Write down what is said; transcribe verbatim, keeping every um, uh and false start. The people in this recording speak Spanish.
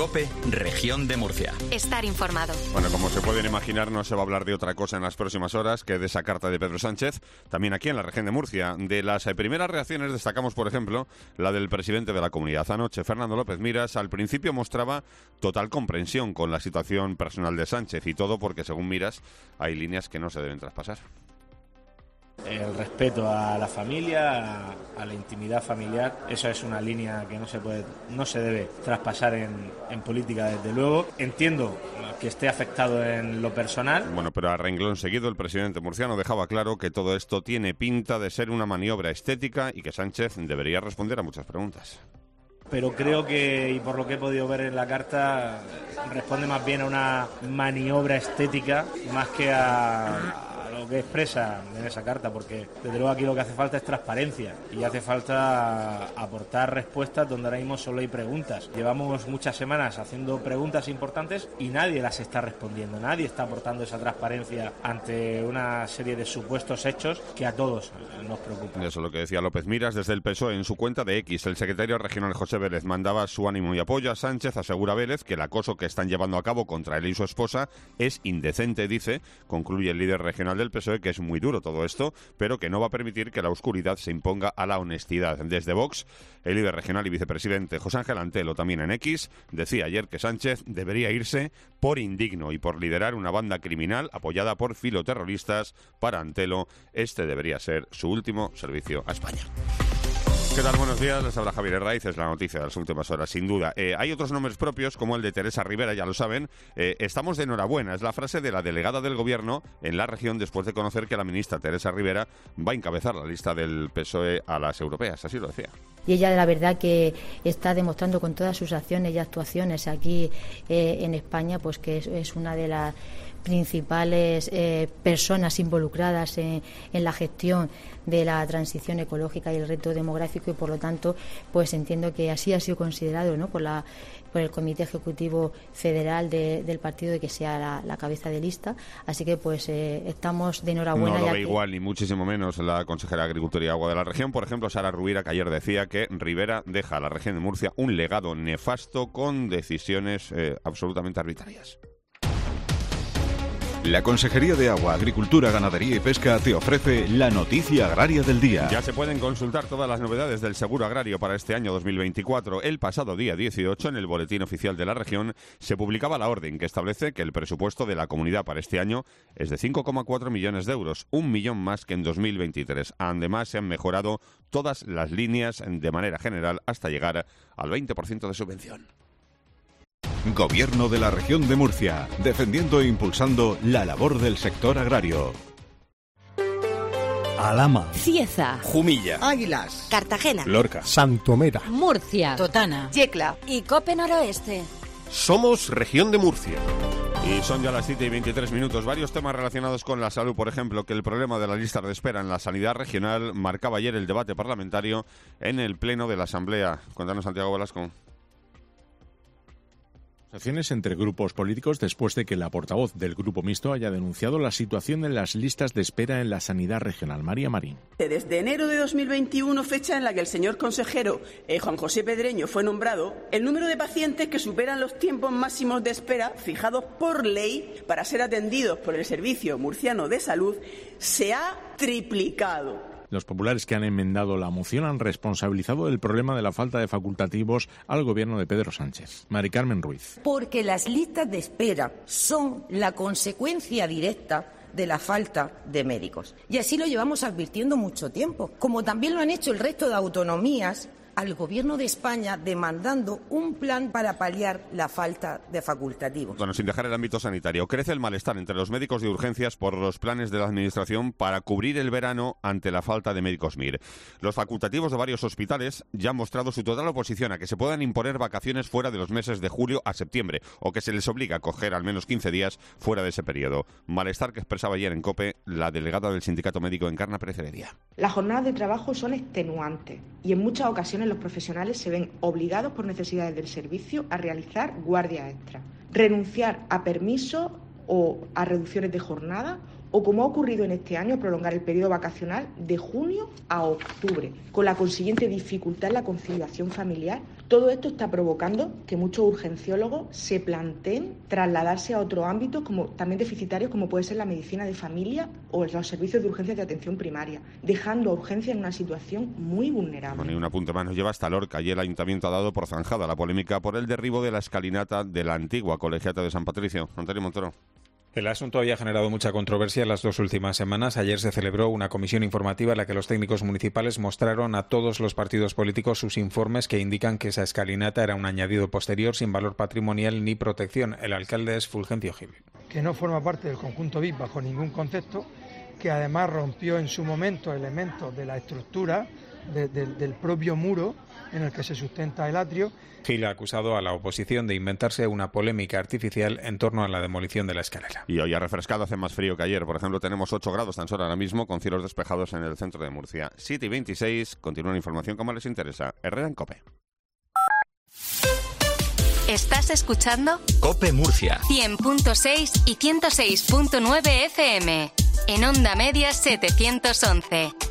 COPE, Región de Murcia. Estar informado. Bueno, como se pueden imaginar, no se va a hablar de otra cosa en las próximas horas que de esa carta de Pedro Sánchez, también aquí en la Región de Murcia. De las eh, primeras reacciones destacamos, por ejemplo, la del presidente de la comunidad. Anoche, Fernando López Miras, al principio mostraba total comprensión con la situación personal de Sánchez y todo porque, según Miras, hay líneas que no se deben traspasar. El respeto a la familia, a, a la intimidad familiar, esa es una línea que no se puede, no se debe traspasar en, en política, desde luego. Entiendo que esté afectado en lo personal. Bueno, pero a renglón seguido el presidente murciano dejaba claro que todo esto tiene pinta de ser una maniobra estética y que Sánchez debería responder a muchas preguntas. Pero creo que, y por lo que he podido ver en la carta, responde más bien a una maniobra estética más que a... lo que expresa en esa carta, porque desde luego aquí lo que hace falta es transparencia y hace falta aportar respuestas donde ahora mismo solo hay preguntas. Llevamos muchas semanas haciendo preguntas importantes y nadie las está respondiendo, nadie está aportando esa transparencia ante una serie de supuestos hechos que a todos nos preocupan. Eso es lo que decía López Miras desde el P S O E en su cuenta de X. El secretario regional José Vélez mandaba su ánimo y apoyo a Sánchez. Asegura Vélez que el acoso que están llevando a cabo contra él y su esposa es indecente, dice. Concluye el líder regional del P S O E que es muy duro todo esto, pero que no va a permitir que la oscuridad se imponga a la honestidad. Desde Vox, el líder regional y vicepresidente José Ángel Antelo, también en X, decía ayer que Sánchez debería irse por indigno y por liderar una banda criminal apoyada por filoterroristas. Para Antelo, este debería ser su último servicio a España. ¿Qué tal? Buenos días, les habla Javier Herraiz, es la noticia de las últimas horas, sin duda. Eh, hay otros nombres propios, como el de Teresa Rivera, ya lo saben. Eh, estamos de enhorabuena, es la frase de la delegada del Gobierno en la región después de conocer que la ministra Teresa Rivera va a encabezar la lista del P S O E a las europeas, así lo decía. Y ella, la verdad, que está demostrando con todas sus acciones y actuaciones aquí eh, en España, pues que es, es una de las principales eh, personas involucradas en, en la gestión de la transición ecológica y el reto demográfico, y por lo tanto pues entiendo que así ha sido considerado, ¿no?, por la por el Comité Ejecutivo Federal de, del partido, de que sea la, la cabeza de lista. Así que pues eh, estamos de enhorabuena. No lo ve que... igual, ni muchísimo menos la consejera de Agricultura y Agua de la región, por ejemplo, Sara Rubira, que ayer decía que Rivera deja a la región de Murcia un legado nefasto con decisiones eh, absolutamente arbitrarias. La Consejería de Agua, Agricultura, Ganadería y Pesca te ofrece la noticia agraria del día. Ya se pueden consultar todas las novedades del seguro agrario para este año dos mil veinticuatro. El pasado día dieciocho, en el Boletín Oficial de la Región, se publicaba la orden que establece que el presupuesto de la comunidad para este año es de cinco coma cuatro millones de euros, un millón más que en dos mil veintitrés. Además, se han mejorado todas las líneas de manera general hasta llegar al veinte por ciento de subvención. Gobierno de la Región de Murcia, defendiendo e impulsando la labor del sector agrario. Alhama, Cieza, Jumilla, Águilas, Cartagena, Lorca, Santomera, Murcia, Totana, Yecla y Cope Noroeste. Somos Región de Murcia. Y son ya las siete y veintitrés minutos. Varios temas relacionados con la salud, por ejemplo, que el problema de las listas de espera en la sanidad regional marcaba ayer el debate parlamentario en el Pleno de la Asamblea. Cuéntanos, Santiago Velasco. Acciones entre grupos políticos después de que la portavoz del Grupo Mixto haya denunciado la situación en las listas de espera en la sanidad regional. María Marín. Desde enero de dos mil veintiuno, fecha en la que el señor consejero eh, Juan José Pedreño fue nombrado, el número de pacientes que superan los tiempos máximos de espera fijados por ley para ser atendidos por el Servicio Murciano de Salud se ha triplicado. Los populares que han enmendado la moción han responsabilizado del problema de la falta de facultativos al gobierno de Pedro Sánchez. Mari Carmen Ruiz. Porque las listas de espera son la consecuencia directa de la falta de médicos. Y así lo llevamos advirtiendo mucho tiempo, como también lo han hecho el resto de autonomías al Gobierno de España demandando un plan para paliar la falta de facultativos. Bueno, sin dejar el ámbito sanitario, crece el malestar entre los médicos de urgencias por los planes de la Administración para cubrir el verano ante la falta de médicos M I R. Los facultativos de varios hospitales ya han mostrado su total oposición a que se puedan imponer vacaciones fuera de los meses de julio a septiembre o que se les obliga a coger al menos quince días fuera de ese periodo. Malestar que expresaba ayer en COPE la delegada del Sindicato Médico, Encarna Pérez Heredia. Las jornadas de trabajo son extenuantes y en muchas ocasiones los profesionales se ven obligados por necesidades del servicio a realizar guardias extras, renunciar a permisos o a reducciones de jornada o, como ha ocurrido en este año, prolongar el periodo vacacional de junio a octubre, con la consiguiente dificultad en la conciliación familiar. Todo esto está provocando que muchos urgenciólogos se planteen trasladarse a otros ámbitos como, también deficitarios, como puede ser la medicina de familia o los servicios de urgencias de atención primaria, dejando a urgencia en una situación muy vulnerable. Bueno, y un apunte más nos lleva hasta Lorca. Y el Ayuntamiento ha dado por zanjada la polémica por el derribo de la escalinata de la antigua colegiata de San Patricio. Antonio Montoro. El asunto había generado mucha controversia en las dos últimas semanas. Ayer se celebró una comisión informativa en la que los técnicos municipales mostraron a todos los partidos políticos sus informes que indican que esa escalinata era un añadido posterior sin valor patrimonial ni protección. El alcalde es Fulgencio Gil. Que no forma parte del conjunto V I P bajo ningún concepto, que además rompió en su momento elementos de la estructura de, de, del propio muro en el que se sustenta el atrio. Gil ha acusado a la oposición de inventarse una polémica artificial en torno a la demolición de la escalera. Y hoy ha refrescado, hace más frío que ayer. Por ejemplo, tenemos ocho grados tan solo ahora mismo, con cielos despejados en el centro de Murcia. siete y veintiséis, continúa la información como les interesa. Herrera en COPE. ¿Estás escuchando? COPE Murcia. cien punto seis y ciento seis punto nueve F M. En onda media setecientos once.